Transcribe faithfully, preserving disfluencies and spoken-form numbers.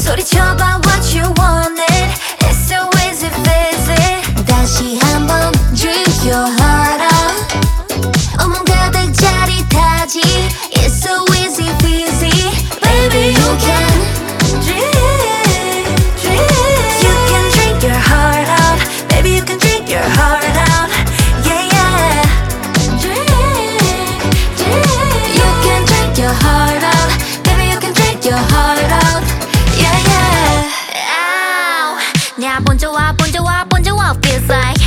소리쳐봐 what you want it. It's so easy, easy. 다시